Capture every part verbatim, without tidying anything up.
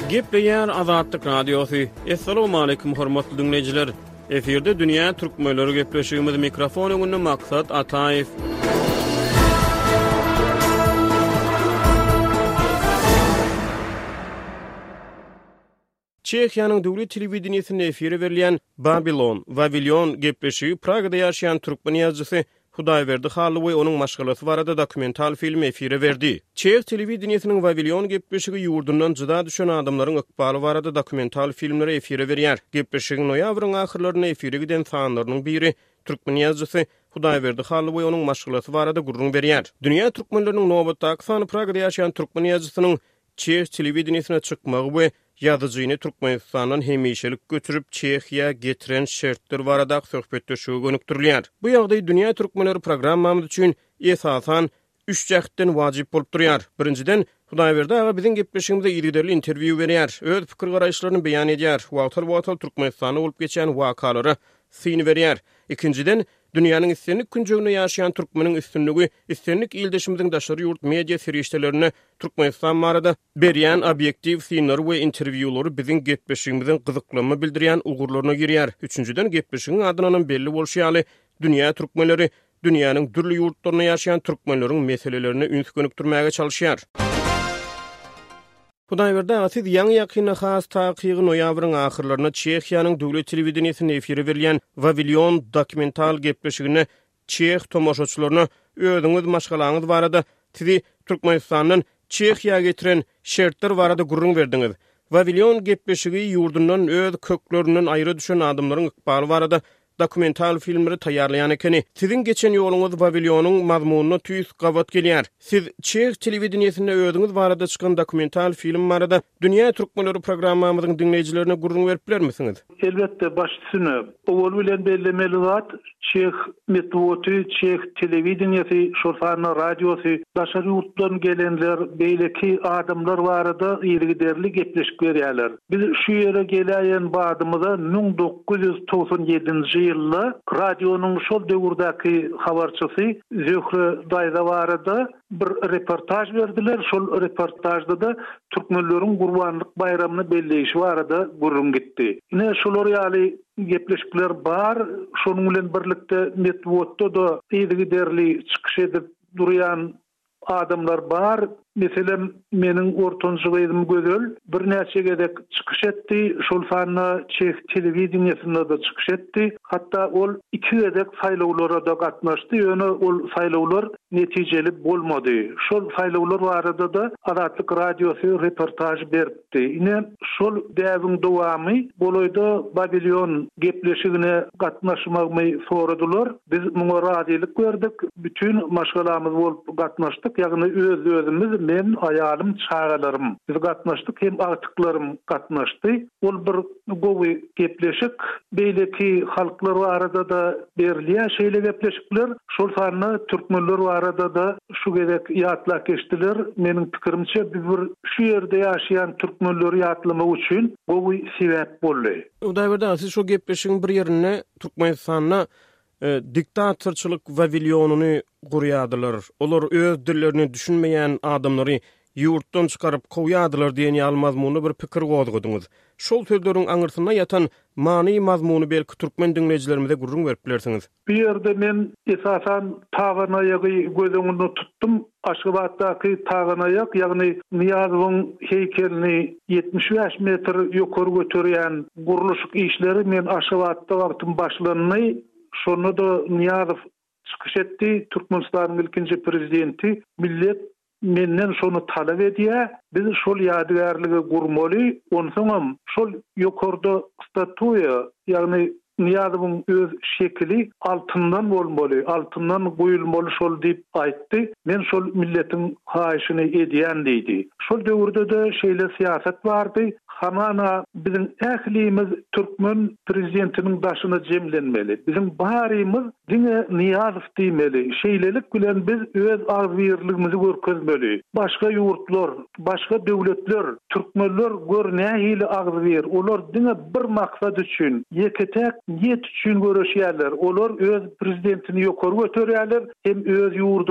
Gepleýär Azatlyk Radiosu. Assalamu alaykum hormatly dinleyijiler. Eferde dünýä türkmenleri gepleşigimiz mikrofon öňünde maksat Ataýew. Çehiýanyň döwlet telewizionyny efire berilýän Babylon, Vavilyon gepleşigi Pragada ýaşaýan türkmen ýazgysy Hudaýberdi Halywy onuň maşgalasy barada dokumental film efire berdi. Çehi telewizionynyň Vavilyon gepleşigi ýurdundan jyda düşen adamlaryň ykbaly barada dokumental filmleri efire berýär. Gepleşigiň noýabryň ahyrlaryna efire giden sanlarynyň biri türkmen ýazgysy Hudaýberdi Halywy onuň maşgalasy barada gurrun berýär. Dünýä türkmenleriniň nowbatdaky sany Pragada ýaşaýan türkmen ýazgysynyň Çehi telewizionyna çykmagy we ýazyjyny Türkmenistandan hemişelik götürüp Çehiýa getiren şertler barada söhbetleşigi gönükdirilýär. Bu ýagdaý dünýä türkmenleri programmamyz üçin esasan üç jähitden wajyp bolup durýar. Birinciden, Hudaýberdi aga biziň gepleşigimizde ýerli interwiýu berýär, öz pikir garaýşlaryny beýan edýär, wagtal-wagtal Türkmenistanda bolup geçen wakalary syny berýär. Ikinciden, dünýäniň islenlik künjeginde ýaşaýan türkmeniň üstünligi, islenlik ildeşimiziň daşary ýurt media serişdelerini Türkmenistan barada berýän objektiw synlar we interwiýulary biziň gepleşigimiziň gyzyklygyny bildirýän ugurlaryna girýär. Üçüncüden, gepleşigiň adynyň belli bolşy ýaly dünýä türkmenleri dünýäniň dürli ýurtlaryna ýaşaýan türkmenleriň meselelerini üns gönükdirmäge çalışýar. Hudaýberdi asyz ýaňy ýakyna has takygy noýabryň ahyrlaryna Çehiýanyň döwlet telewizionyny efire berilýän Vavilyon dokumental gepleşigine Çeh tomoşaçylaryna özüňiz maşgalaňyz barada sizi Türkmenistanyň Çehiýa getiren şertler barada gurrun berdiňiz. Vavilyon gepleşigi ýurdundan öz köklerinden aýry düşen adamlaryň ykbaly barada dokumental filmleri taýýarlaýan ekeni. Siziň geçen ýoluňyz Vavilyonyň mazmunyna tüýs gawat gelýär. Siz Çeh telewizionyny özüňiz barada çykan dokumental film barada dünýä türkmenleri programmamyzyň dinleýijilerine gurrun berip bilermisiňiz? Elbetde başçysyny owul bilen bellemeli zat Çeh metwoty, Çeh telewizionyny, şolfany radiosy, daşary ýurtdan gelenler, beýleki adamlar barada ýergiderli gepleşip berýärler. Biz şu ýere gelýän badymyza ming dokuz ýüz toksan ýedinji ýylda radionun şol döwürdäki habarçysy Zöhre Daýda barada bir reportaj berdiler. Şol reportajda da türkmenleriň Gurbanlyk bayramyny belleýişi barada gurrun gitdi. Ine şolar ýaly gepleşikler bar, şonuň bilen birlikde networkda da ýergiderli çykyş edip durýan adamlar bar. Meselem meniň ortanjy gyzym gözel bir näçe gedek çykyş etdi. Şol sany Çeh telewizionyny da çykyş etdi. Hatda ol iki gedek saýlawlara da gatnaşdy. Ýöne ol saýlawlar netijeli bolmady. Şol saýlawlar barada da Azatlyk Radiosu reportaj berdi. Ine şol däwiň dowamy boloýda Babylon gepleşigine gatnaşmagy soradylar. Biz muňa radylyk berdik. Bütün maşgalamyz bolup gatnaşdyk. Ýagny öz özümiz men aýalym, çagalarym biz gatnaşdyk, hem artyklarym gatnaşdy. Ol bir gowy gepleşik, beýleki halklar arasynda da berilýän şeýle gepleşikler. Şol sany türkmenler arasynda da şu gerek ýatla geçdiler. Meniň pikirimçe bir şu ýerde ýaşaýan türkmenleri ýatlamak üçin gowy sebäp boldy. Hudaýberdi siz şu gepleşigiň bir ýerine Türkmenistanyna E, diktatorçylyk Vavilyonyny gurýadylar. Olar öz dillerini düşünmeýän adamlary ýurtdan çykaryp kowýadylar diýen ýalmazmuny bir pikir gozgudyňyz. Şol sözleriň aňyrsyna ýatan many mazmuny belki türkmen dinleýijilerimize gurrun berip bilersiňiz. Bu ýerde men esasan taganaýagy gözüňde tutdum. Aşgabatdaky taganaýak, ýagny Niýazowyň heykelini ýetmiş beş metr ýokary götürýän guruluşyk işleri men Aşgabatda wagtym başlanyny şonu da Niýazow çykyş etdi. Türkmenistanyň ilkinji prezidenti millet menden şonu talap edýär. Biz şol ýadygärligi gurmaly, onsoňam şol ýokarda statuya, ýagny Niýazowyň öz şekli altyndan bolmaly, altyndan goýulmaly şol diýip aýtdy. Men şol milletiň haýyşyny edýän diýdi. Şol döwürde de şeýle siýasat bardy. Hamana bizim ählimiz türkmen prezidentiniň başyna jemlenmeli. Bizim barymyz diňe Niýazow diýmeli. Şeýlelik bilen biz öz agzyrligimizi görkezmeli. Başga ýurtlar, başga döwletler, türkmenler görnähili agzyr. Olar diňe bir maksat üçin, ýeketek niýet üçin görüşýärler. Olar öz prezidentini ýokary götürýärler, hem öz ýurduny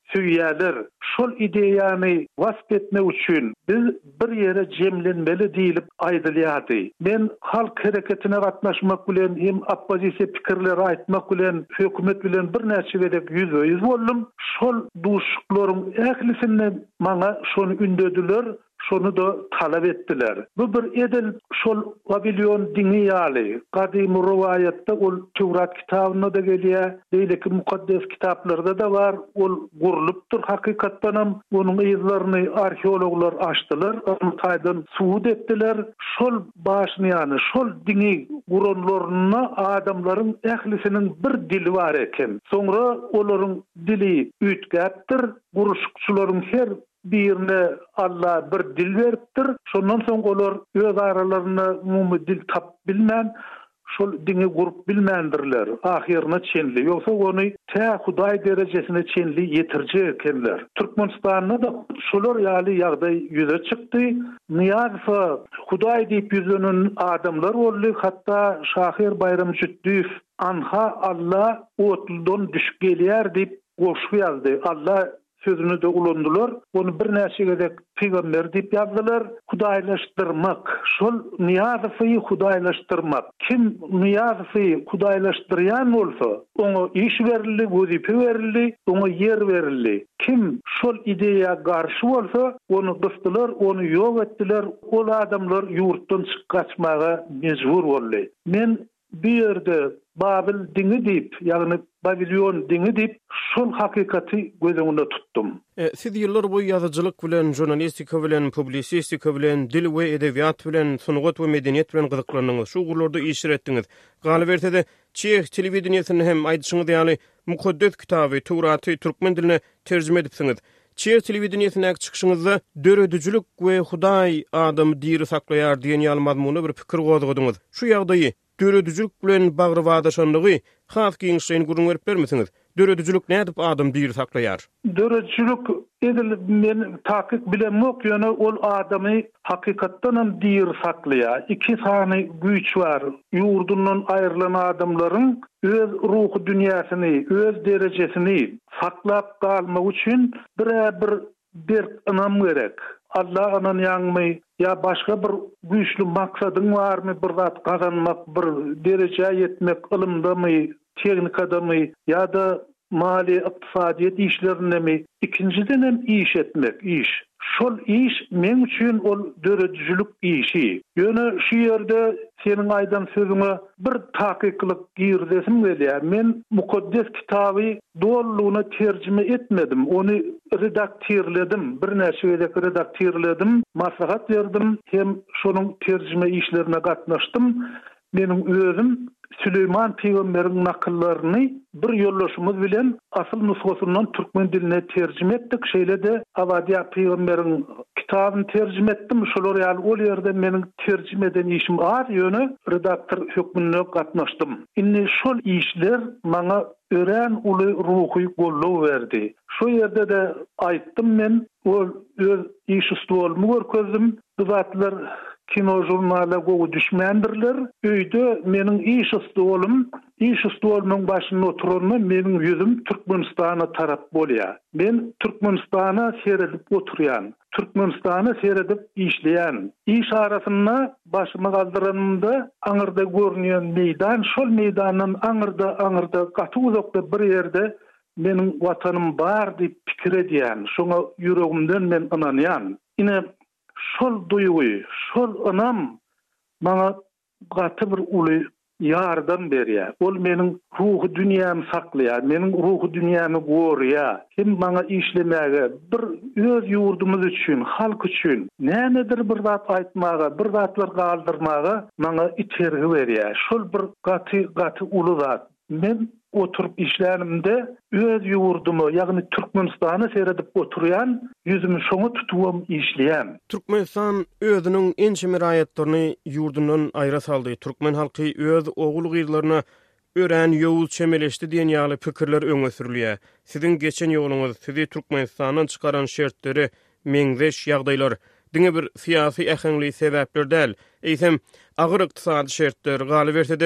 süýýäler. Şol ideýany wasp etmek üçin biz bir ýere jemlenmeli diýilip aýdylýardy. Men halk hereketine gatnaşmak bilen hem oppozisiýa pikirleri aýtmak bilen hökümet bilen bir näçe gedek ýüze-ýüz boldum. Şol duşuklaryň ählisinden maňa şonu ündediler. Şonu da talep ettiler. Bu bir edil şol Babilon dini ýaly. Gadim rivayetde ol Tevrat kitabynda da gelýär. Beýleki mukaddes kitaplarda da var. Ol gurulupdyr hakykatdanam. Onuň ýyzlaryny arheologlar açdylar. Onu taýdan suwud etdiler. Şol başlaýany, şol dini guranlaryna adamlaryň ählisiniň bir dili bar eken. Soňra olaryň dili üýtgäpdir. Guruşukçularyň her birine Allah bir dil beripdir. Şondan soň olar öz aralaryna umumy dil tap bilmän, şol dini gurup bilmändirler. Ahirine çenli. Yoksa onu tä Hudaý derejesine çenli ýetirje ekenler. Türkmenistanda da şolar ýaly ýagdaý ýüze çykdy. Niýazfa Hudaý diýip ýüzenen adamlar boldy. Hatda Şahir Bayram Jütdüf anha Allah otuldan düşüp gelýär diýip goşup ýazdy. Allah sözünü de ulandılar. Onu bir näçe gedek peýgamber diýip ýazdylar. Hudaýlaşdyrmak. Şol niýazy hudaýlaşdyrmak. Kim niýazy hudaýlaşdyrýan bolsa, oňa iş berildi, wezipe berildi, oňa ýer berildi. Kim şol ideýa garşy bolsa, onu gysdylar, onu ýok etdiler. Ol adamlar ýurtdan çykaçmaga mejbur boldy. Men bir yerde Babil dini diýip, ýagny Babilon dini diýip, şol hakykaty gözüňde tutdum. E, siz ýyllar boýy ýazyjylyk bilen, jurnalistika bilen, publisistika bilen, dil we edebiýat bilen, sunugat we medeniýet bilen gyzyklanýyňyz. Şu gurlarda işler etdiňiz. Galybertede Çeх telewizionasyny hem aýdyşyňyz ýaly mukaddes kitaby Tewraty türkmen diline terjime edipsiňiz. Çeх telewizionasyna çykyşyňyzda döredüjülük we Hudaý adamy diýri saklaýar diýen ýaly mazmuny bir pikir gozgadyňyz. Şu ýagdaýy döredüjülük bilen bagry wadaşanlygy has giňişleýin gurun berip bermesiňiz. Döredüjülük nädip adam diýir saklaýar? Döredüjülük edil men takyk bilenmek ýöne ol adamy hakykatdanam diýir saklaýar. Iki sany güýç bar. Ýurdundan aýrylan adamlaryň öz ruhy dünýäsini, öz derejesini saklap galmak üçin bir-bir bir anam gerek. Allah anan ýangmy ya başga bir güýçli maksadyň barmy, bir zat gazanmak, bir derejä ýetmek, ilmdamy, teknikadamy ya da mali ykdysadyýet işlerindemi, ikinciden hem iş etmek, iş. Şol iş men üçin ol döredüjülük işi. Ýöne şu ýerde seniň aýdan sözüňe bir takyklyk girdesim gelýär. Men mukaddes kitaby dollugyna terjime etmedim. Onu redaktörledim. Bir näçe gedek redaktörledim. Maslahat berdim. Hem şonuň terjime işlerine gatnaşdym. Meniň özüm Süleyman Peýgamberiň nakyllaryny bir ýollaşymyz bilen asyl nusgasyndan türkmen diline terjime etdik. Şeýle-de Awadiýa Peýgamberiň kitabyny terjime etdim. Şolar ýaly ol ýerde meniň terjime eden işim az ýöne redaktor hökmünde gatnaşdym. Indi şol işler maňa ören uly ruhy gollaw berdi. Şu ýerde de aýtdym men, ol öz iş ustuwalymy görkezdim. Zatlar kino jurnala gowy düşmändirler. Öýde meniň iş ustuwalym, iş ustuwalymyň başynda oturanyny meniň ýüzüm Türkmenistana tarap bolýar. Men Türkmenistana seredip oturýan, Türkmenistana seredip işleýän. İş arasynda başymy galdyranda aňyrda görnýän meýdan, şol meýdanyň aňyrda aňyrda gaty uzakda bir ýerde meniň watanym bar diýip pikir edýän. Şoňa ýüregimden men inanýan. Ine şol duýgy, şol anam maňa gaty bir uly ýardam berýär. Ol meniň ruhy dünýämi saklaýar, meniň ruhy dünýämi gorýar. Hem maňa işlemäge, bir öz ýurdumyz üçin, halk üçin nämedir bir zat aýtmaga, bir zatlar galdyrmaga maňa itergi berýär. Şol bir gaty gaty uly zat. Men oturup işlerimde öz ýurdumy, ýagny Türkmenistany seredip oturýan, ýüzümi şoňa tutubam işleýän. Türkmenistan özüniň ençe miraýatlaryny ýurdundan aýra saldy. Türkmen halky öz ogul gyrlaryna ören ýowul çemeleşdi diýen ýaly pikirler öňe sürilýär. Siziň geçen ýoluňyz, sizi Türkmenistanyň çykaran şertleri, meňzeş ýagdaýlar, diňe bir siýasy ähengli sebäpler däl, eýsem agyr ykdysady şertler galyp berse-de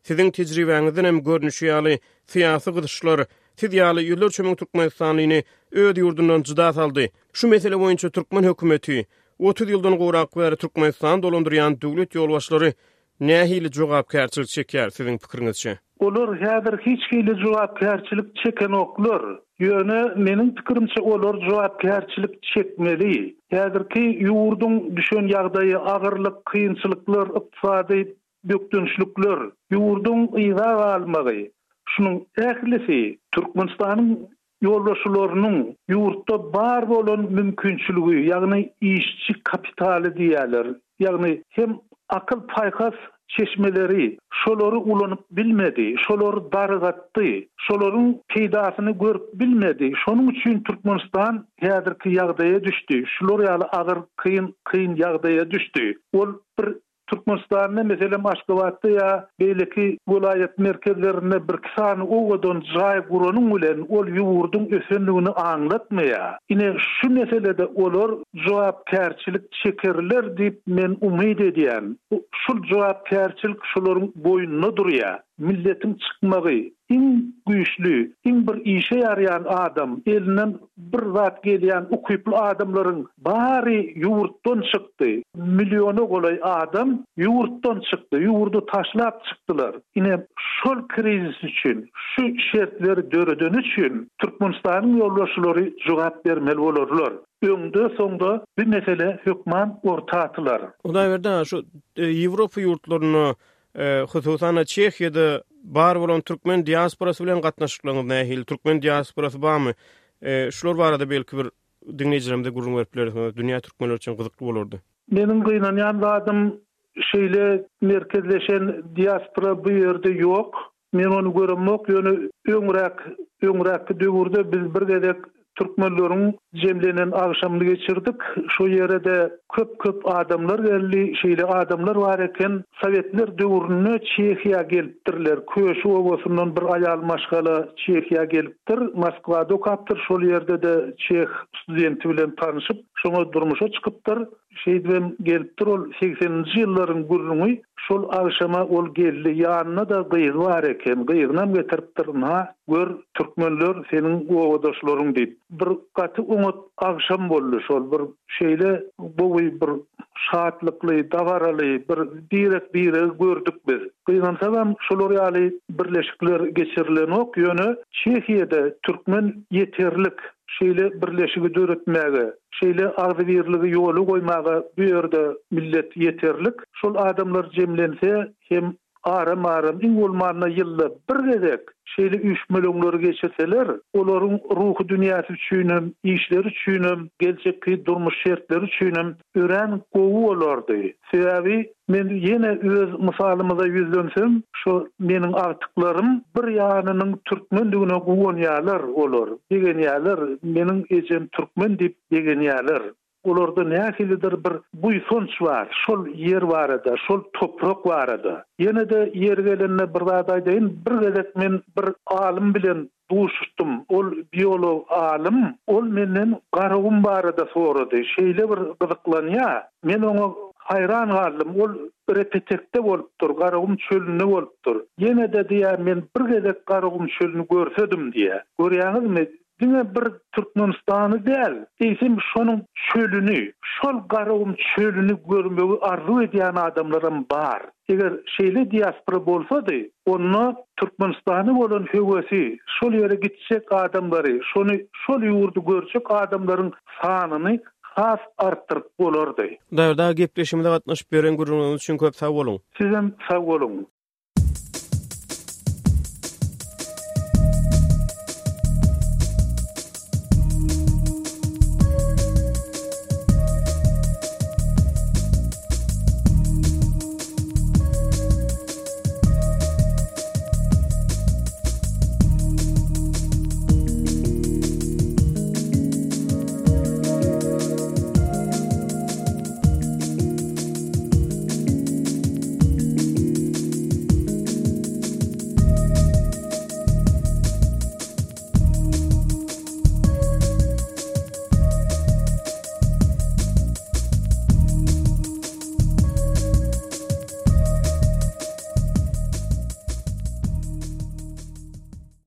Siziň tejribeňizden hem görnüşi ýaly syýasy gyzyşlar, siz ýaly ýyllar çömeň Türkmenistanyny öz ýurdundan juda saldy. Şu mesele boýunça Türkmen hökümeti otuz ýyldan gorak bäri Türkmenistan dolandyrýan döwlet ýolbaşlary nähili jogapkärçilik çekýär siziň pikiriňizçe? Olar häzir hiç hili jogapkärçilik çeken oklar. Ýöne meniň pikirimçe olar jogapkärçilik çekmeli. Häzirki ýurdun düşen ýagdaýy, agyrlyk, kynçylyklar, ykdysady bökdünçlükler, ýurdun ýyga galmagy. Şunun ählisi Türkmenistanyň ýolbaşlarynyň ýurtda bar bolan mümkinçiligi, ýagny işçi kapitaly diýerler. Ýagny hem akıl paykas çeşmeleri şolary ulanyp bilmedi, şolary dargatdy, şolaryň peýdasyny görüp bilmedi. Şonuň üçin Türkmenistan häzirki ýagdaýa düşdi. Şolar ýaly agyr kyn kyn ýagdaýa düşdi. Ol bir Türkmenistan'da mesela Aşgabat'ta ya belki vilayet merkezlerine bir kisany oğudun jay guranın ulen ol yurdun ösenliğini anlatmaya. Yine şu meselede olur jogapkärçilik çekerler deyip men umid edýän. Şu jogapkärçilik şolaryň boýunda durýar. Milletin çıkmagy, in güýçlü, in bir işe yarayan adam, elinden bir zat gelýän ukuply adamlaryň bari ýurtdan çykdy. Milyony golay adam ýurtdan çykdy, ýurdu taşlap çykdylar. Ine şol krizis üçin, şu şertleri döreden üçin Türkmenistanyň ýolbaşlary jogap bermeli bolarlar. Öňde soňda bir mesele hökman ortatylar. Ondan berdi şu Ýewropa ýurtlaryny hususan Çehya'da bar bolan Türkmen diasporasy bilen gatnaşyklaryň nähil Türkmen diasporasy barmy? E, şular barada belki bir dinleyijilerimde gurrun beripler, dünýä türkmenleri üçin gyzykly bolardy. Meniň gynanýan zadym şeýle merkezleşen diaspora bu ýerde ýok. Men onu göremok, ýöne öňräk öňräk döwürde biz bir gedek Türkmenleriň jemlenen agşamly geçirdik. Şu ýerde köp-köp adamlar geldi, şeýle adamlar bar eken, Sowetler döwrüne Çehiýa gelipdirler. Köşü obasynyň bir aýal maşgala Çehiýa gelipdir. Moskwada okapdyr. Şol ýerde de Çeh studenti bilen tanyşyp, şoňa durmuşa çykypdyr. Şeýdem gelipdir. Ol sekseninji ýyllaryň gürrüňi şol agşama ol geldi. Ýanyna da gyýy bar eken. Gyýynam getiripdir. Ha, gör Türkmenler seniň owadoşlaryň diýip. Bir gaty umut agşam boldy şol bir şeýle bu bir şatlykly, dawaraly bir direk bire gördük biz. Gyýansam şolar ýaly birleşikler geçirilen ok ýöne Çehiýede Türkmen ýeterlik şeýle birleşigi döretmäge, şeýle agdy birligi ýoly goýmaga bu ýerde millet ýeterlik. Şol adamlar jemlense hem aram-aram iň bolmanda ýylda bir gedek şeýle üç milyonlary geçirseler, olaryň ruhy dünýäsi üçin, işleri üçin, gelecekki durmuş şertleri üçin ören gowy bolardy. Sebebi men ýene öz mysalymyza ýüzlensem, şu meniň artyklarym bir ýanynyň türkmenligine gowanýarlar olar. Degenýärler meniň ejem türkmen diýip degenýärler. Olarda nähilidir bir buýsunç bar, şol ýer barada, şol toprak barada. Ýene de ýer gelenine bir zadaýdaýyn, bir gezek men bir alim bilen duşdum. Ol biolog alim, ol menden garagym barada sorady. Şeýle bir gyzyklanýar. Men oňa hayran galdım. Ol repetekde bolupdyr, garagym çölünde bolupdyr. Ýene de diýär men bir gezek garagym çölüni görsedim diýär. Görýäňizmi? Dine bir Türkmenistany däl, eýsem şonuň çölüni, şol garagym çölüni görmegi arzu edýän adamlarym bar. Eger şeýle diaspora bolsady, onu Türkmenistany bolan höwesi, şol ýere gitjek adamlary, şonu şol ýurdu görjek adamlaryň sanyny has artdyryp bolardy. Däwerde gepleşimde gatnaşyp beren gurrunlygyňyz üçin köp sag bolun. Sizem sag bolun.